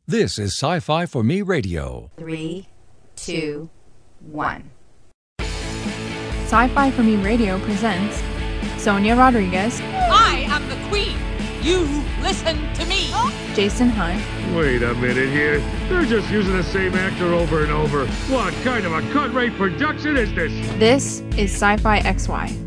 This is Sci-Fi for Me Radio. 3, 2, 1. Sci-Fi for Me Radio presents Sonia Rodriguez, I am the queen. You listen to me. Jason Hunt, Wait a minute here. They're just using the same actor over and over. What kind of a cut-rate production is this? This is Sci-Fi XY.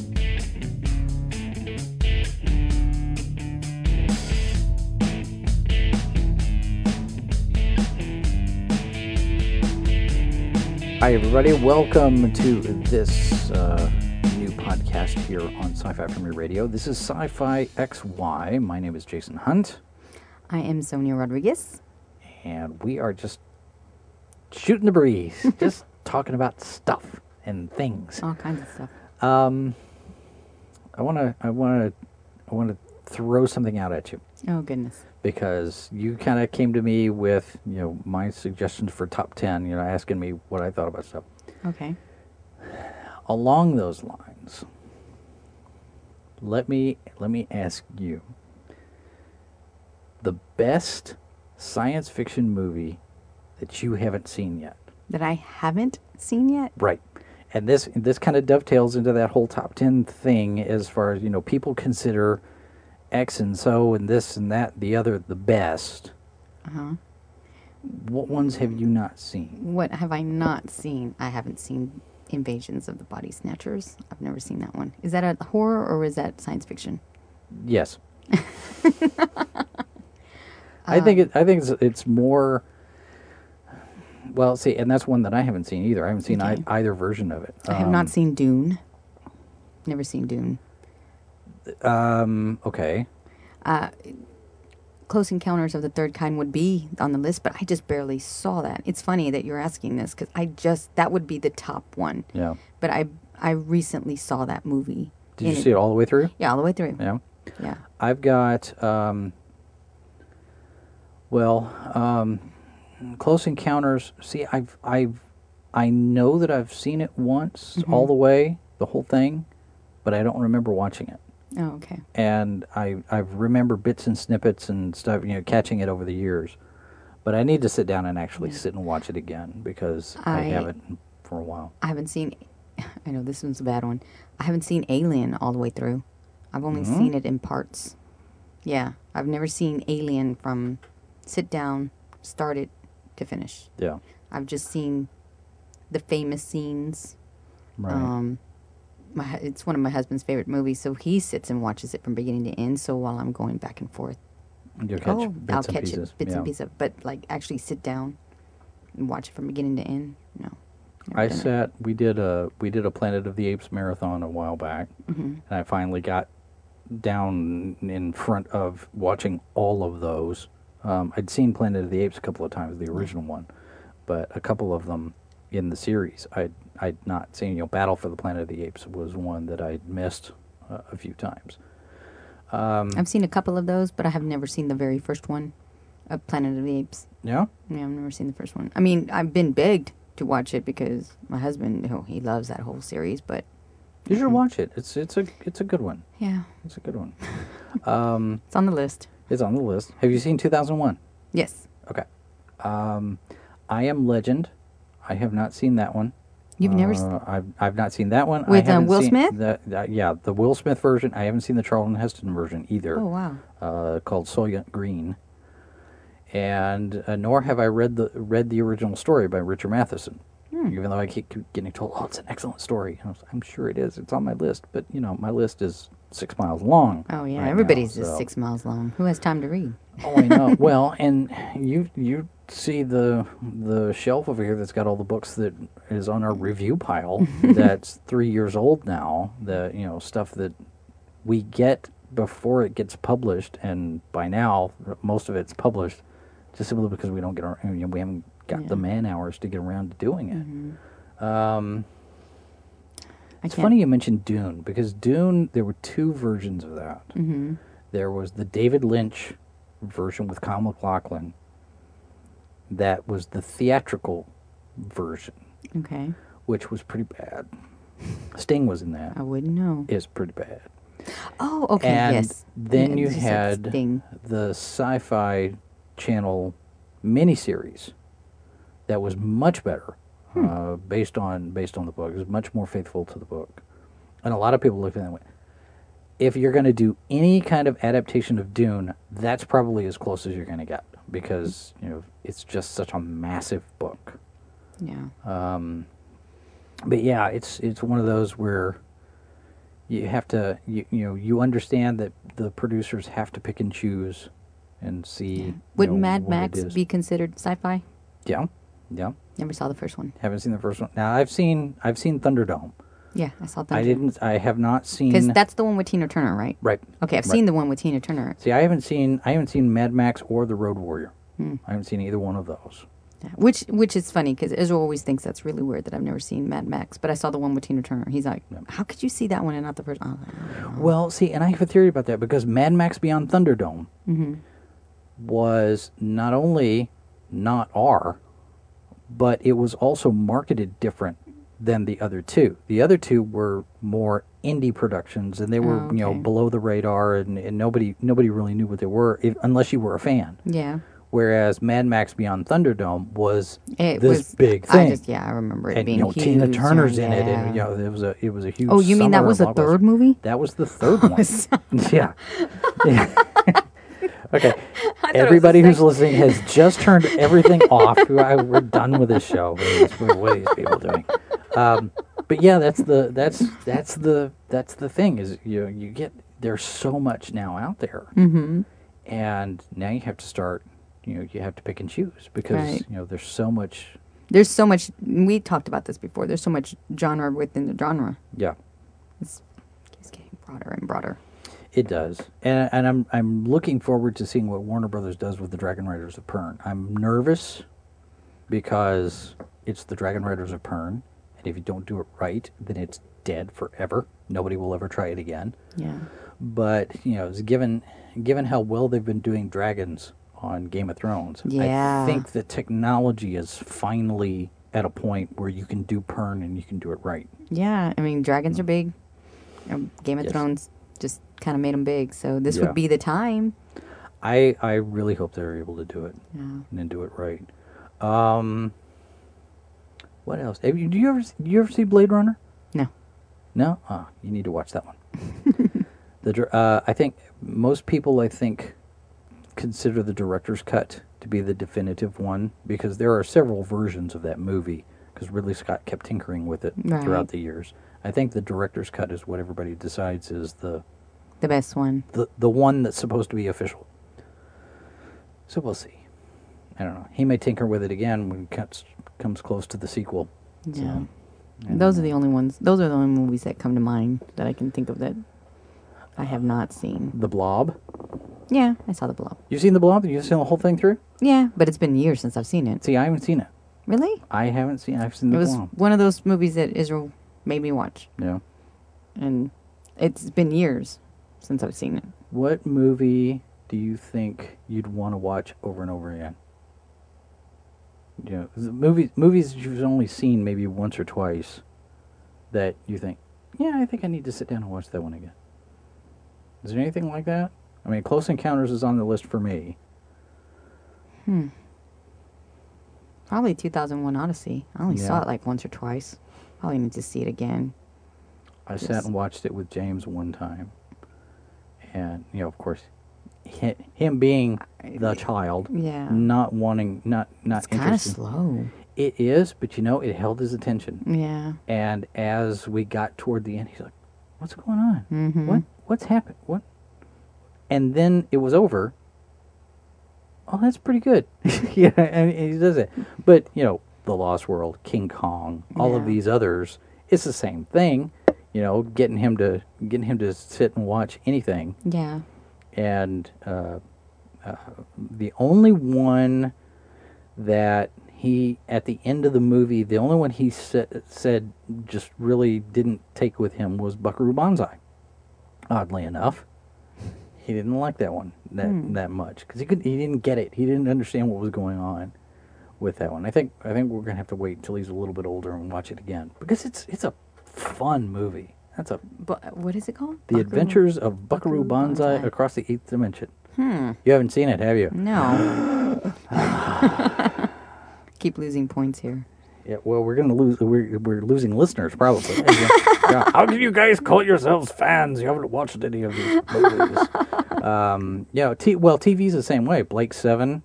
Hi, everybody. Welcome to this new podcast here on Sci-Fi for Me Radio. This is Sci-Fi XY. My name is Jason Hunt. I am Sonia Rodriguez. And we are just shooting the breeze, just talking about stuff and things. All kinds of stuff. I want to throw something out at you. Oh, goodness. Because you kind of came to me with, my suggestions for top 10, asking me what I thought about stuff. Okay. Along those lines, let me ask you, the best science fiction movie that you haven't seen yet. That I haven't seen yet? Right. And this kind of dovetails into that whole top 10 thing as far as, people consider X and so and this and that, the other, the best. Uh-huh. What ones have you not seen? What have I not seen? I haven't seen Invasions of the Body Snatchers. I've never seen that one. Is that a horror or is that science fiction? Yes. I think it's more. Well, see, and that's one that I haven't seen either. I haven't seen either version of it. I have not seen Dune. Never seen Dune. Okay. Close Encounters of the Third Kind would be on the list, but I just barely saw that. It's funny that you're asking this because that would be the top one. Yeah. But I recently saw that movie. Did you see it all the way through? Yeah, all the way through. Yeah. Yeah. I've got, Close Encounters. See, I know that I've seen it once, all the way, the whole thing, but I don't remember watching it. Oh, okay. And I remember bits and snippets and stuff, catching it over the years. But I need to sit down and actually sit and watch it again because I haven't for a while. I haven't seen, I know this one's a bad one. I haven't seen Alien all the way through. I've only seen it in parts. Yeah, I've never seen Alien from sit down, start it to finish. Yeah. I've just seen the famous scenes. Right. It's one of my husband's favorite movies, so he sits and watches it from beginning to end. So while I'm going back and forth, You'll catch I'll bits and catch pieces. it, bits and pieces. But actually sit down and watch it from beginning to end, no. We did a Planet of the Apes marathon a while back, and I finally got down in front of watching all of those. I'd seen Planet of the Apes a couple of times, the original one, but a couple of them in the series I'd not seen. Battle for the Planet of the Apes was one that I'd missed a few times. I've seen a couple of those, but I have never seen the very first one of Planet of the Apes. Yeah? Yeah, I've never seen the first one. I mean, I've been begged to watch it because my husband, he loves that whole series, but... You should watch it. It's a good one. Yeah. It's a good one. It's on the list. It's on the list. Have you seen 2001? Yes. Okay. I Am Legend. I have not seen that one. You've never I've not seen that one. With I haven't Will seen Smith? The Will Smith version. I haven't seen the Charlton Heston version either. Oh, wow. Called Soylent Green. And nor have I read the original story by Richard Matheson. Even though I keep getting told, it's an excellent story. I'm sure it is. It's on my list, but my list is 6 miles long. Oh, yeah. Right Everybody's now, is 6 miles long. Who has time to read? Oh, I know. Well, and you see the shelf over here that's got all the books that is on our review pile that's 3 years old now. The stuff that we get before it gets published, and by now most of it's published, just simply because we don't get we haven't got the man hours to get around to doing it. It's funny you mentioned Dune, because Dune, there were two versions of that. There was the David Lynch version with Kyle MacLachlan. That was the theatrical version. Okay. Which was pretty bad. Sting was in that. I wouldn't know. It's pretty bad. Oh, okay, and yes. then Yeah, you just like had Sting. the Sci-Fi Channel miniseries that was much better based on the book. It was much more faithful to the book. And a lot of people looked at it and went, if you're going to do any kind of adaptation of Dune, that's probably as close as you're going to get, because it's just such a massive book. Yeah. But yeah, it's one of those where you have to you understand that the producers have to pick and choose and see. Would Mad what Max it is. be considered sci-fi? Yeah. Never saw the first one. Haven't seen the first one. Now I've seen Thunderdome. Yeah, I saw that. I have not seen. Because that's the one with Tina Turner, right? Right. Okay, I've seen the one with Tina Turner. See, I haven't seen Mad Max or The Road Warrior. I haven't seen either one of those. Yeah. Which is funny, because Israel always thinks that's really weird that I've never seen Mad Max, but I saw the one with Tina Turner. He's like, how could you see that one and not the first? I was like, I don't know. Well, see, and I have a theory about that, because Mad Max Beyond Thunderdome was not only not R, but it was also marketed different than the other two. The other two were more indie productions, and they were below the radar, and nobody really knew what they were unless you were a fan. Yeah. Whereas Mad Max Beyond Thunderdome was It this was big thing. I remember it And being huge. Tina Turner's in it, yeah. and it was a huge. Oh, you mean that summer was the blockbuster. third movie? That was the third one. Yeah. Okay. was Everybody the who's listening has just turned everything off. We're done with this show. What are these people doing? But yeah, that's the thing is you get there's so much now out there, and now you have to start. You have to pick and choose, because there's so much. There's so much. We talked about this before. There's so much genre within the genre. Yeah. It's getting broader and broader. It does, and I'm looking forward to seeing what Warner Brothers does with the Dragon Riders of Pern. I'm nervous because it's the Dragon Riders of Pern, and if you don't do it right, then it's dead forever. Nobody will ever try it again. Yeah. But it's given how well they've been doing dragons on Game of Thrones, Yeah. I think the technology is finally at a point where you can do Pern and you can do it right. Yeah. I mean, dragons are big. Game of Yes. Thrones just kind of made them big. So this Yeah. would be the time. I really hope they're able to do it and do it right. What else? Do you ever see Blade Runner? No. No? Oh, you need to watch that one. I think most people consider the director's cut to be the definitive one, because there are several versions of that movie, because Ridley Scott kept tinkering with it throughout the years. I think the director's cut is what everybody decides is the best one. the one that's supposed to be official. So we'll see. I don't know. He may tinker with it again when it comes close to the sequel. Yeah. So, Those are the only ones. Those are the only movies that come to mind that I can think of that I have not seen. The Blob. Yeah, I saw The Blob. You've seen The Blob? You've seen the whole thing through? Yeah, but it's been years since I've seen it. See, I haven't seen it. Really? I haven't seen. I've seen It The was Blob. one of those movies that Israel made me watch, Yeah. and it's been years since I've seen it. What movie do you think you'd want to watch over and over again? Movies that you've only seen maybe once or twice that you think, yeah, I think I need to sit down and watch that one again. Is there anything like that? I mean, Close Encounters is on the list for me. Probably 2001 Odyssey. I only saw it like once or twice. Probably need to see it again. I sat and watched it with James one time. And, of course, him being the child, Yeah. not wanting, not It's kind of interested. slow. It is, but it held his attention. Yeah. And as we got toward the end, he's like, "What's going on? Mm-hmm. What's happened? What?" And then it was over. Oh, that's pretty good. Yeah, and he does it. But The Lost World, King Kong, all of Yeah. these others, it's the same thing. Getting him to sit and watch anything. Yeah. And the only one that he, at the end of the movie, the only one he said just really didn't take with him was Buckaroo Banzai. Oddly enough, he didn't like that one that much, because he didn't get it. He didn't understand what was going on with that one. I think we're gonna have to wait until he's a little bit older and watch it again, because it's a fun movie. But what is it called? The Adventures of Buckaroo Banzai Across the Eighth Dimension. You haven't seen it, have you? No. Keep losing points here. Yeah, well, we're gonna lose. We're losing listeners probably. Yeah. How can you guys call yourselves fans? You haven't watched any of these movies. TV's the same way. Blake Seven,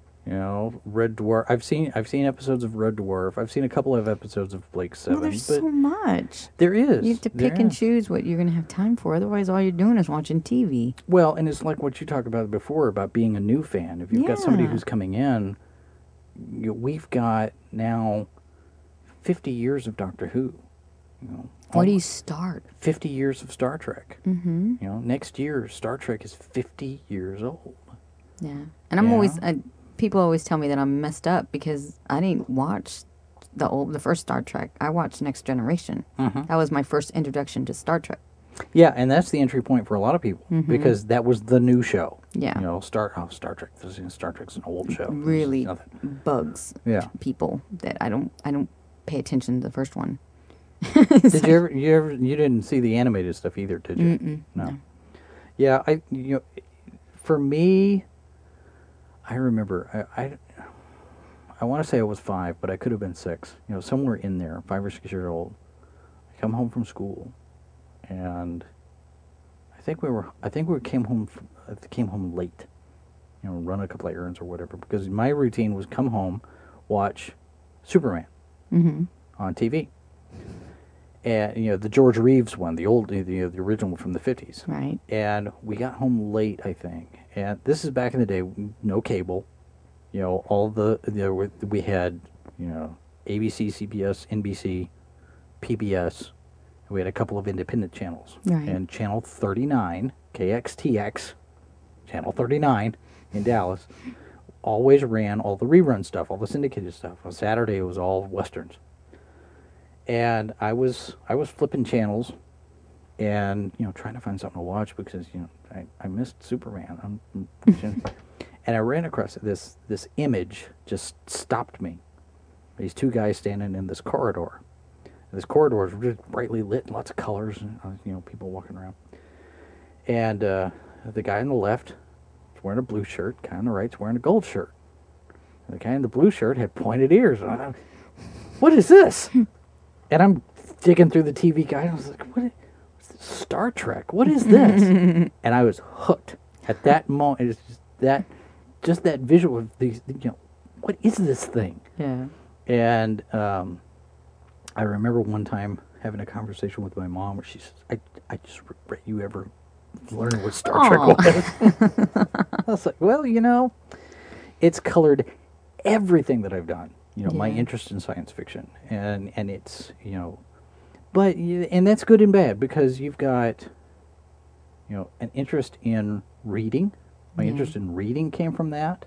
Red Dwarf. I've seen episodes of Red Dwarf. I've seen a couple of episodes of Blake Seven. Well, there's so much. There is. You have to pick and choose what you're going to have time for. Otherwise, all you're doing is watching TV. Well, and it's like what you talked about before about being a new fan. If you've got somebody who's coming in, we've got now 50 years of Doctor Who. Where do you start? 50 years of Star Trek. Mm-hmm. Next year, Star Trek is 50 years old. Yeah. And I'm always... people always tell me that I'm messed up because I didn't watch the first Star Trek. I watched Next Generation. Mm-hmm. That was my first introduction to Star Trek. Yeah, and that's the entry point for a lot of people because that was the new show. Yeah. Star Trek. Star Trek's an old show. Really bugs people that I don't pay attention to the first one. Did you didn't see the animated stuff either, did you? No. Yeah, for me, I remember I want to say I was 5, but I could have been 6. Somewhere in there, 5 or 6 years old. I come home from school, and I think we came home late. Run a couple of errands or whatever, because my routine was come home, watch Superman on TV. And the George Reeves one, the original from the 50s. Right. And we got home late, I think. And this is back in the day, no cable. All we had, ABC, CBS, NBC, PBS. We had a couple of independent channels. Right. And Channel 39, KXTX, Channel 39 in Dallas, always ran all the rerun stuff, all the syndicated stuff. On Saturday, it was all Westerns. And I was flipping channels and, trying to find something to watch because, I missed Superman. And I ran across this image, just stopped me. These two guys standing in this corridor. This corridor is really brightly lit, lots of colors, and, people walking around. And the guy on the left is wearing a blue shirt, the guy on the right is wearing a gold shirt. And the guy in the blue shirt had pointed ears. And I thought, what is this? And I'm digging through the TV guide. I was like, what's this? Star Trek? What is this? And I was hooked at that moment. It's just that visual of these, what is this thing? Yeah. And I remember one time having a conversation with my mom where she says, I just regret you ever learning what Star Trek was. I was like, well, it's colored everything that I've done. My interest in science fiction, and it's but and that's good and bad because you've got an interest in reading. My interest in reading came from that.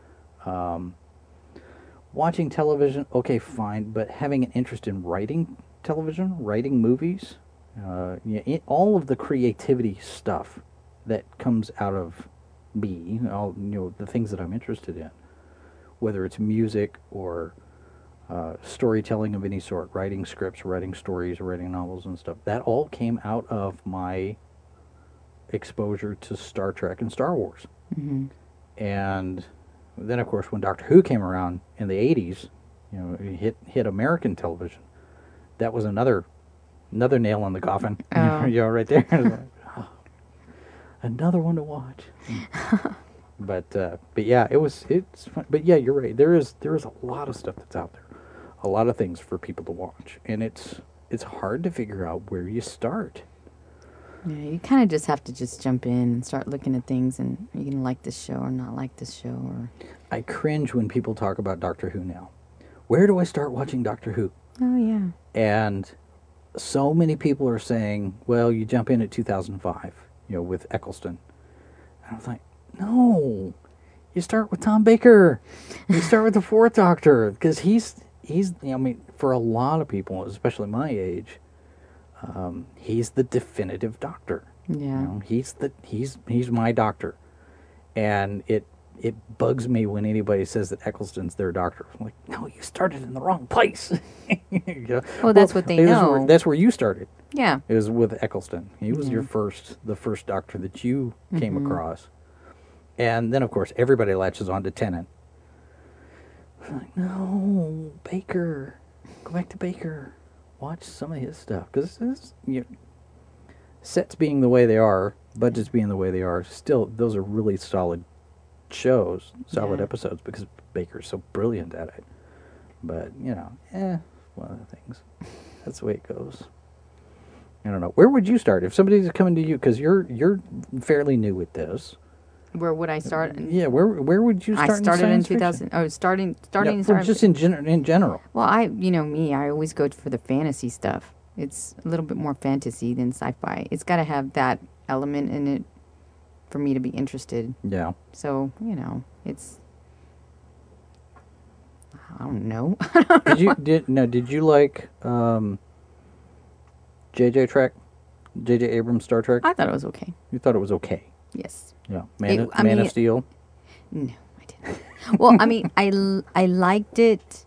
Watching television, okay, fine, but having an interest in writing television, writing movies, all of the creativity stuff that comes out of me, the things that I'm interested in. Whether it's music or storytelling of any sort, writing scripts, writing stories, writing novels and stuff, that all came out of my exposure to Star Trek and Star Wars. Mm-hmm. And then, of course, when Doctor Who came around in the 80s, it hit American television. That was another nail in the coffin, right there. Another one to watch. But yeah, it's fun. But yeah, you're right. There is a lot of stuff that's out there, a lot of things for people to watch, and it's hard to figure out where you start. Yeah, you kind of just have to just jump in and start looking at things, and are you gonna like this show or not like this show? Or I cringe when people talk about Doctor Who now. Where do I start watching Doctor Who? Oh yeah. And so many people are saying, well, you jump in at 2005, with Eccleston. And I was like, no, you start with Tom Baker. You start with the Fourth Doctor because he's for a lot of people, especially my age, he's the definitive Doctor. Yeah. He's my Doctor, and it bugs me when anybody says that Eccleston's their Doctor. I'm like, no, you started in the wrong place. Well, that's what they know. That's where you started. Yeah. It was with Eccleston. He was the first Doctor that you came across. And then, of course, everybody latches on to Tennant. like, no, Baker, go back to Baker, watch some of his stuff, because this, sets being the way they are, budgets being the way they are, still those are really solid shows, solid episodes, because Baker's so brilliant at it. But one of the things. That's the way it goes. I don't know. Where would you start if somebody's coming to you, because you're fairly new at this? Where would I start? Yeah, where would you start? I started in 2000. Fiction? Oh, starting. Just in general. Well, I always go for the fantasy stuff. It's a little bit more fantasy than sci-fi. It's got to have that element in it for me to be interested. Yeah. So it's. I don't know. Did you like J.J. Abrams' Star Trek? I thought it was okay. You thought it was okay? Yes. Yeah. Man of Steel? No, I didn't. Well, I mean, I liked it.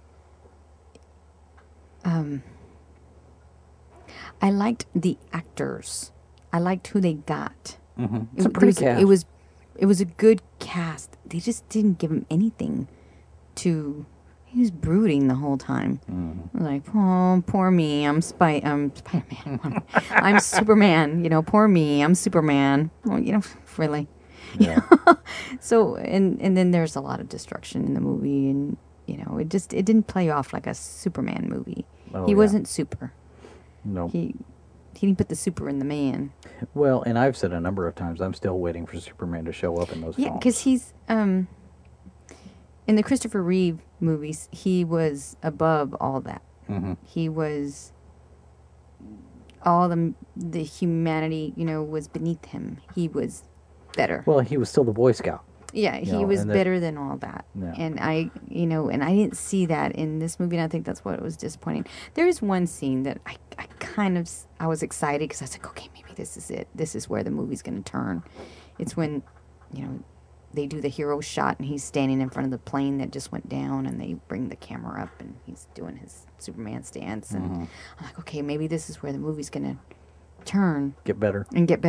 I liked the actors. I liked who they got. Mm-hmm. It's a pretty cast. It was a good cast. They just didn't give him anything to. He was brooding the whole time. Like, oh, poor me. I'm Spider-Man. I'm Superman. Poor me. I'm Superman. Well, really. Yeah. So, and then there's a lot of destruction in the movie, and it didn't play off like a Superman movie. He wasn't super. No. He didn't put the super in the man. Well, and I've said a number of times, I'm still waiting for Superman to show up in those films. Yeah, because he's in the Christopher Reeve movies, he was above all that. Mm-hmm. He was all the humanity, was beneath him. He was better. Well, he was still the Boy Scout. Yeah, he was better than all that. Yeah. And I didn't see that in this movie, and I think that's what was disappointing. There is one scene that I was excited because I was like, okay, maybe this is it. This is where the movie's going to turn. It's when, they do the hero shot and he's standing in front of the plane that just went down, and they bring the camera up and he's doing his Superman stance. And I'm like, okay, maybe this is where the movie's going to turn. Get better.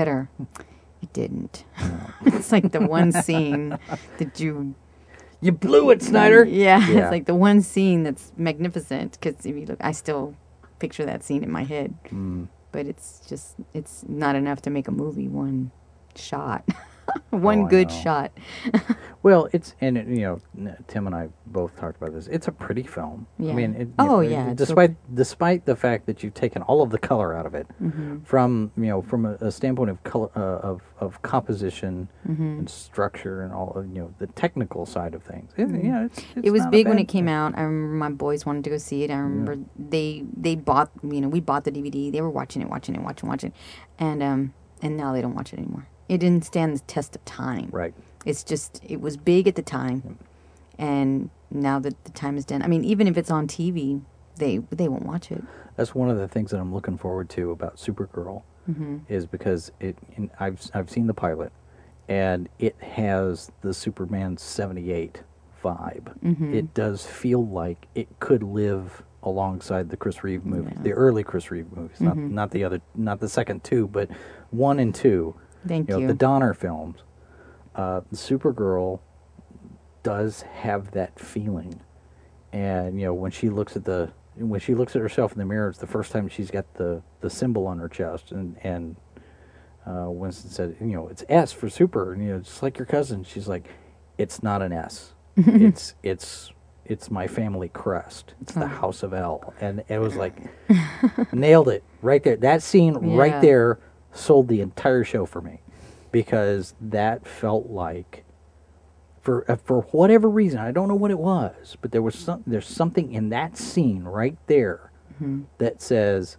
It didn't. It's like the one scene that you blew it, Snyder. Yeah, it's like the one scene that's magnificent, because if you look, I still picture that scene in my head. But it's not enough to make a movie one shot. One good shot. Well, Tim and I both talked about this. It's a pretty film. Yeah. I mean, despite the fact that you've taken all of the color out of it, from a standpoint of color, of composition and structure and all of the technical side of things. It was big when it came out. I remember my boys wanted to go see it. I remember they bought we bought the DVD. They were watching it, and now they don't watch it anymore. It didn't stand the test of time. Right. It's just, it was big at the time, and now that the time is done, I mean, even if it's on TV, they won't watch it. That's one of the things that I'm looking forward to about Supergirl, is because I've seen the pilot, and it has the Superman 78 vibe. It does feel like it could live alongside the Chris Reeve movies, the early Chris Reeve movies, not the second two, but 1 and 2. Thank you. The Donner films. Supergirl does have that feeling, and when she looks at herself in the mirror, it's the first time she's got the symbol on her chest, and Winston said, it's S for super, and just like your cousin. She's like, it's not an S. It's my family crest. It's the House of L, and it was like nailed it right there. That scene right there sold the entire show for me, because that felt like, for whatever reason, I don't know what it was, but there's something in that scene right there that says,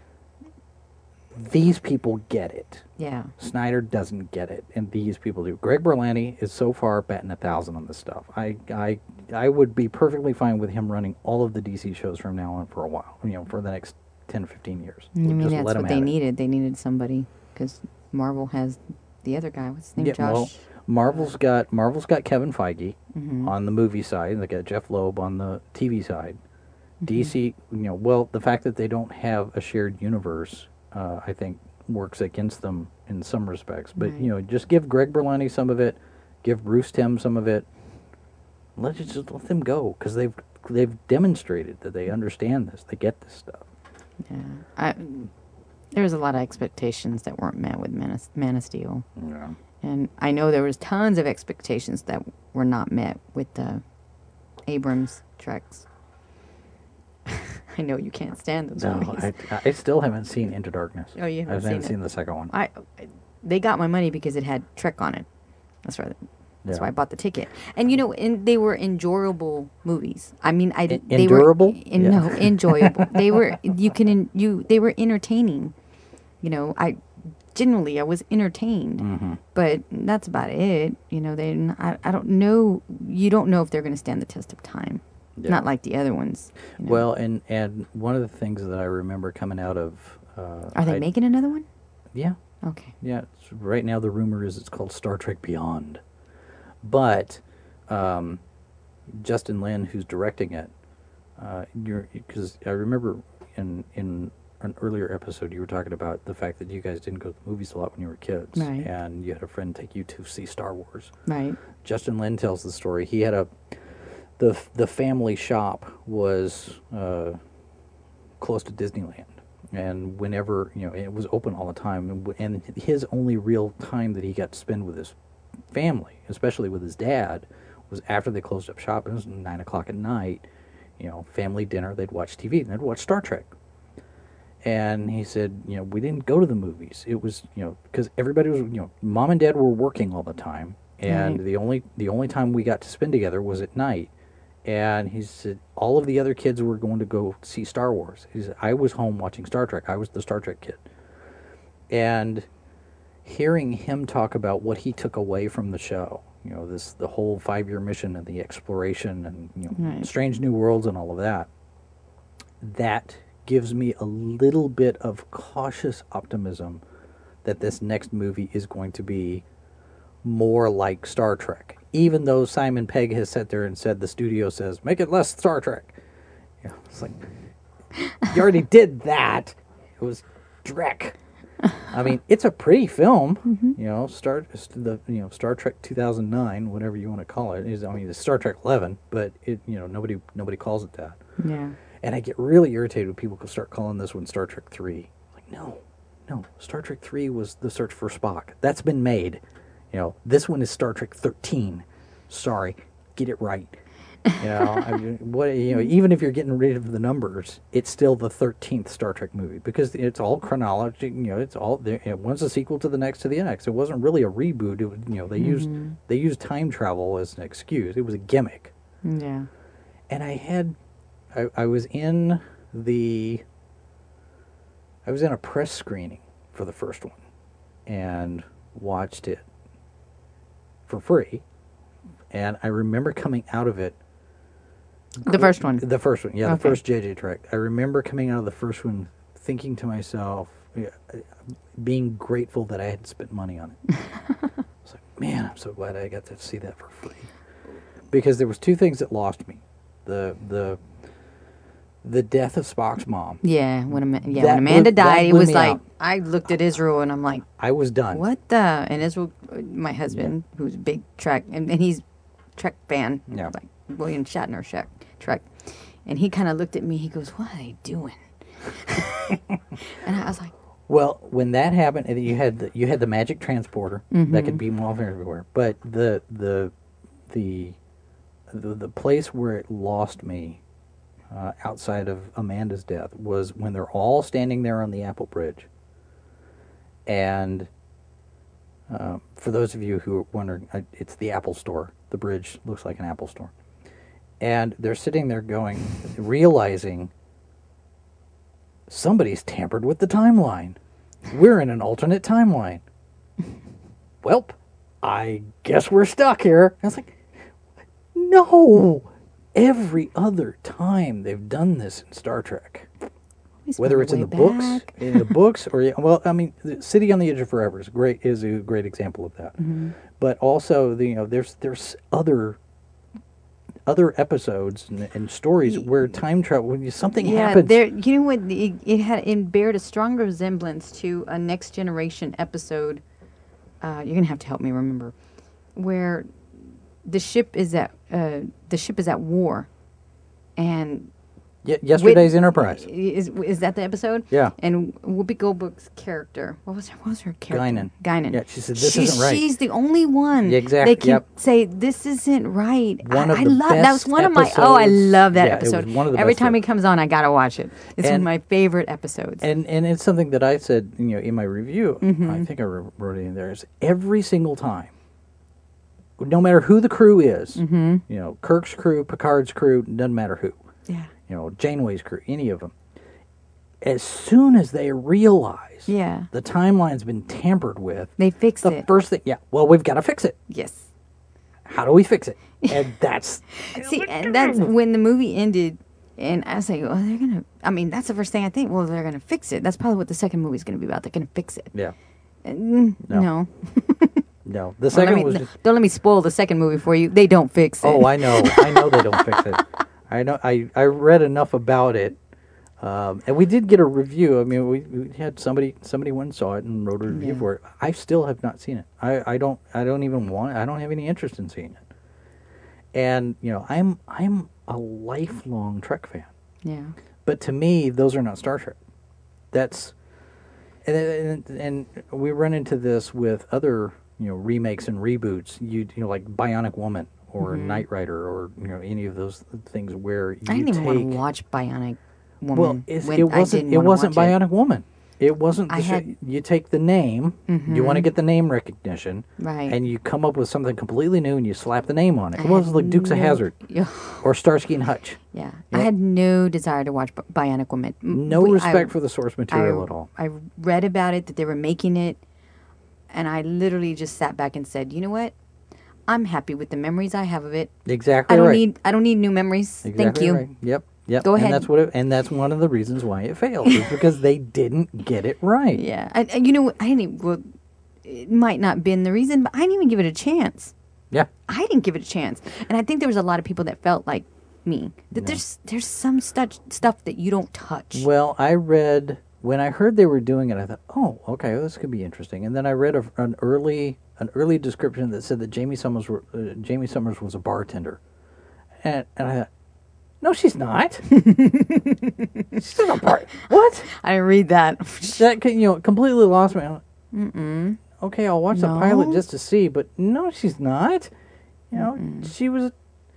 these people get it. Yeah. Snyder doesn't get it, and these people do. Greg Berlanti is so far batting 1,000 on this stuff. I would be perfectly fine with him running all of the DC shows from now on for a while, for the next 10, 15 years. I mean, that's what they needed. They needed somebody, because Marvel has the other guy. What's his name? Josh? Well, Marvel's got Kevin Feige on the movie side. They got Jeff Loeb on the TV side. DC, the fact that they don't have a shared universe, I think, works against them in some respects. But just give Greg Berlanti some of it, give Bruce Timm some of it. Let's just let them go, because they've demonstrated that they understand this. They get this stuff. Yeah. There was a lot of expectations that weren't met with Man of Steel. Yeah. And I know there was tons of expectations that were not met with the Abrams Treks. I know you can't stand those No, movies. I still haven't seen Into Darkness. Oh, you haven't I haven't seen seen it? the second one. They got my money because it had Trek on it. That's right. That's Yeah. why I bought the ticket. And they were enjoyable movies. I mean, they endurable? were Yeah. no enjoyable. They were they were entertaining. I was entertained, Mm-hmm. but that's about it. I don't know. You don't know if they're going to stand the test of time. Yeah. Not like the other ones. Well, and one of the things that I remember coming out of... Are they making another one? Yeah. Okay. Yeah. Right now the rumor is it's called Star Trek Beyond. But Justin Lin, who's directing it, because I remember in an earlier episode you were talking about the fact that you guys didn't go to the movies a lot when you were kids. Right. And you had a friend take you to see Star Wars. Right. Justin Lin tells the story. He had the family shop was close to Disneyland, and whenever it was open all the time, and his only real time that he got to spend with his family, especially with his dad, was after they closed up shop. It was 9 o'clock at night. Family dinner. They'd watch TV and they'd watch Star Trek. And he said, we didn't go to the movies. It was, because everybody was, mom and dad were working all the time, and Right. the only time we got to spend together was at night. And he said all of the other kids were going to go see Star Wars. He said I was home watching Star Trek. I was the Star Trek kid. And hearing him talk about what he took away from the show, the whole 5-year mission and the exploration and Right. Strange New Worlds and all of that, that gives me a little bit of cautious optimism that this next movie is going to be more like Star Trek. Even though Simon Pegg has sat there and said, the studio says, make it less Star Trek. It's like, you already did that. It was Drek. I mean, it's a pretty film. Mm-hmm. Star Trek 2009, whatever you want to call it. It's Star Trek 11, but nobody calls it that. Yeah. And I get really irritated when people start calling this one Star Trek 3. Like, no. Star Trek 3 was The Search for Spock. That's been made. This one is Star Trek 13. Sorry, get it right. Even if you're getting rid of the numbers, it's still the 13th Star Trek movie because it's all chronology. It's all there. One's a sequel to the next to the next. It wasn't really a reboot. It was, they used time travel as an excuse. It was a gimmick. Yeah. And I was in a press screening for the first one and watched it for free, and I remember coming out of it. The first one. The first one, yeah, Okay. the first JJ Trek. I remember coming out of the first one thinking to myself, being grateful that I had spent money on it. I was like, man, I'm so glad I got to see that for free. Because there was two things that lost me. The death of Spock's mom. Yeah, when That Amanda blew- that died, it blew was me like out. I looked at Israel and I'm like, I was done. what the? And Israel, my husband, who's a big Trek, and he's Trek fan, Yeah. like William Shatner Trek, and he kind of looked at me. He goes, "What are they doing?" And I was like, Well, when that happened, and you had the magic transporter that could beam off everywhere. But the place where it lost me, outside of Amanda's death, was when they're all standing there on the Apple Bridge. And for those of you who are wondering, it's the Apple Store. The bridge looks like an Apple Store. And they're sitting there realizing somebody's tampered with the timeline. We're in an alternate timeline. Welp, I guess we're stuck here. I was like, no. Every other time they've done this in Star Trek, "He's whether way it's in the back." books, or the City on the Edge of Forever is a great example of that. Mm-hmm. But also, there's other episodes and stories where time travel, when something happens. there. You know what? It bared a strong resemblance to a Next Generation episode. You're gonna have to help me remember, where the ship is at war, and Yesterday's Enterprise. Is that the episode? Yeah. And Whoopi Goldberg's character, what was her character? Guinan. Yeah, she said, this isn't right. She's the only one. Yeah, exactly. They can say, this isn't right. One of the love best that was one episodes. of my. Oh, I love that Yeah, it was episode. one of the Every best time ever. he comes on, I gotta watch it. It's one of And- my favorite episodes. And it's something that I said, in my review. I think I wrote it in there. Is every single time, no matter who the crew is, Kirk's crew, Picard's crew, doesn't matter who. yeah. Janeway's crew, any of them. As soon as they realize Yeah. the timeline's been tampered with, They fix the it. first thing, we've got to fix it. Yes. How do we fix it? And that's See, and that's when the movie ended, and I was like, well, they're gonna. I mean, that's the first thing I think. Well, they're gonna fix it. That's probably what the second movie's gonna be about. They're gonna fix it. yeah. No. No, the second was just. Don't let me spoil the second movie for you. They don't fix it. Oh, I know they don't fix it. I know. I read enough about it, and we did get a review. I mean, we had somebody went and saw it and wrote a review for it. I still have not seen it. I don't even want. I don't have any interest in seeing it. And I'm a lifelong Trek fan. Yeah. But to me, those are not Star Trek. That's and we run into this with other remakes and reboots. You like Bionic Woman or Knight Rider or any of those things where you I didn't even want to take. watch Bionic Woman. Well, when it I wasn't. didn't It wanna wasn't watch Bionic Woman. It wasn't. I had- You take the name. You want to get the name recognition, Right. And you come up with something completely new, and you slap the name on it. It was like Dukes of Hazzard Yeah. or Starsky and Hutch. Yeah. I had no desire to watch Bionic Woman. No respect for the source material at all. I read about it, that they were making it, and I literally just sat back and said, you know what? I'm happy with the memories I have of it. Exactly I don't right. need new memories. Exactly Thank you. Right. Yep. Go and ahead. That's one of the reasons why it failed is because they didn't get it right. Yeah. And you know what? I didn't even, well, it might not been the reason, but I didn't even give it a chance. Yeah. I didn't give it a chance. And I think there was a lot of people that felt like me. That there's some stuff that you don't touch. Well, I read when I heard they were doing it, I thought, oh, okay, well, this could be interesting. And then I read an early description that said that Jamie Summers was a bartender, and I thought, no, she's not. She's not a bar. What? I read that. That completely lost me. Okay, I'll watch the pilot No. just to see, but no, she's not. She was.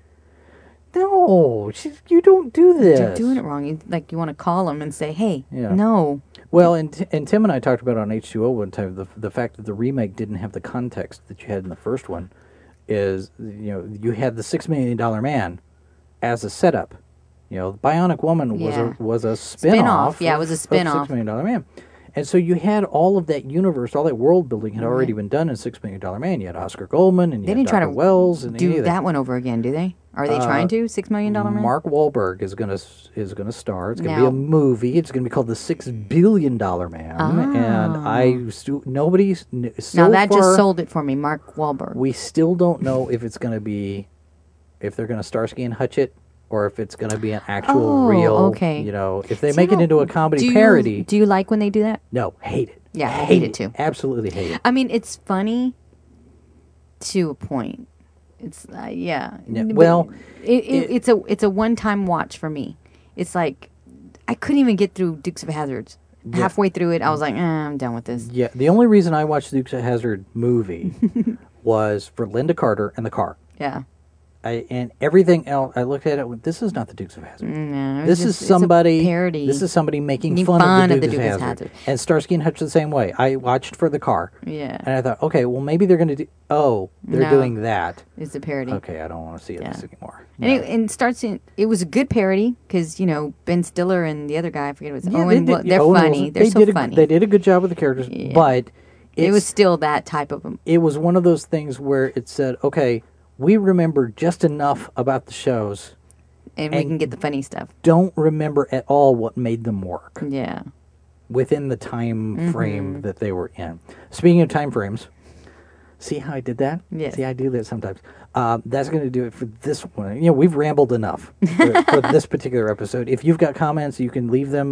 No, you don't do this. You're doing it wrong. You want to call them and say, hey, Yeah. no. Well, and Tim and I talked about on H2O one time the fact that the remake didn't have the context that you had in the first one is you had the $6 Million Man as a setup. Bionic Woman Yeah. was a spin-off. Yeah, it was a spin-off. of $6 Million Man. And so you had all of that universe, all that world building had already been done in $6 Million Man. You had Oscar Goldman and you They had didn't try Dr. to Wells and any do of that one over again, do they? Are they trying to? $6 Million Man? Mark Wahlberg is gonna star. It's gonna be Now- a movie. It's gonna be called The $6 Billion Man. And nobody's so Now that far, just sold it for me, Mark Wahlberg. We still don't know if it's gonna be, if they're gonna Starsky and Hutch it, or if it's gonna be an actual real. okay. If they See, make I it into a don't- comedy parody. Do you like when they do that? No, hate it. Yeah, I hate it too. Absolutely hate it. I mean, it's funny to a point. It's Yeah, But well, it's a one-time watch for me. It's like I couldn't even get through Dukes of Hazzard. Halfway through it, I was like, I'm done with this. Yeah, the only reason I watched the Dukes of Hazzard movie was for Linda Carter and the car. Yeah. And everything else, I looked at it. Went, this is not the Dukes of Hazzard. No, This is it's a somebody. parody. This is somebody making Making fun of the Dukes of Hazzard. Hazzard. And Starsky and Hutch the same way. I watched for the car. Yeah. And I thought, okay, well maybe they're going to do. Oh, they're No. doing that. It's a parody. Okay, I don't want to see this anymore. And it starts in. It was a good parody because Ben Stiller and the other guy, I forget what it was. Yeah, Owen. They're Owen funny. Wilson. They're They so did funny. They did a good job with the characters, but it was still that type of. It was one of those things where it said, okay, we remember just enough about the shows. And we can get the funny stuff. Don't remember at all what made them work Yeah. within the time frame that they were in. Speaking of time frames, see how I did that? Yes. See, I do that sometimes. That's going to do it for this one. We've rambled enough for this particular episode. If you've got comments, you can leave them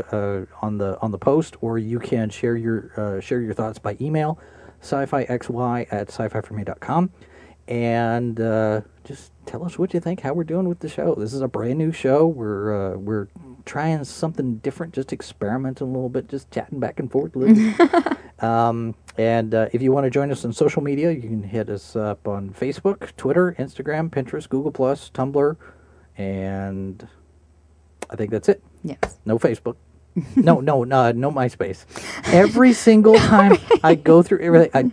on the post, or you can share your thoughts by email, sci-fi xy@sci-fi4me.com. and just tell us what you think, how we're doing with the show. This is a brand new show. We're trying something different, just experimenting a little bit, just chatting back and forth a little bit. And if you want to join us on social media, you can hit us up on Facebook, Twitter, Instagram, Pinterest, Google+, Tumblr, and I think that's it. Yes. No Facebook. No MySpace. Every single time I go through everything,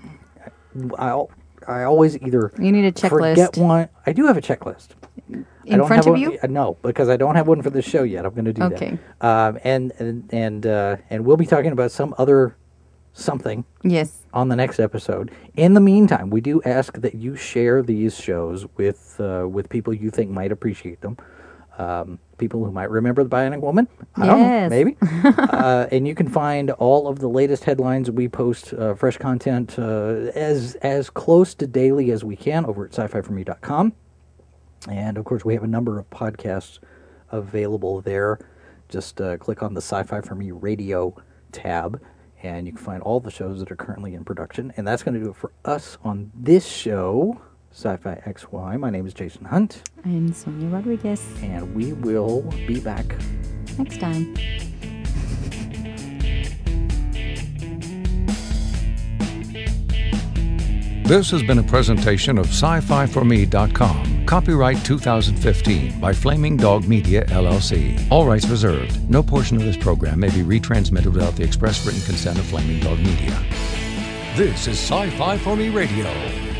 I always either You need a checklist. forget one. I do have a checklist. I In don't front have of one, you? No, because I don't have one for this show yet. I'm going to do Okay. that. And we'll be talking about some other something Yes. on the next episode. In the meantime, we do ask that you share these shows with people you think might appreciate them. People who might remember the Bionic Woman. I don't know, Yes. maybe. And you can find all of the latest headlines. We post fresh content as close to daily as we can over at sci-fi4me.com. And, of course, we have a number of podcasts available there. Just click on the Sci-Fi For Me Radio tab, and you can find all the shows that are currently in production. And that's going to do it for us on this show, Sci-Fi XY. My name is Jason Hunt. I'm Sonia Rodriguez. And we will be back Next time. This has been a presentation of sci-fi4me.com. Copyright 2015 by Flaming Dog Media, LLC. All rights reserved. No portion of this program may be retransmitted without the express written consent of Flaming Dog Media. This is Sci-Fi 4Me Radio.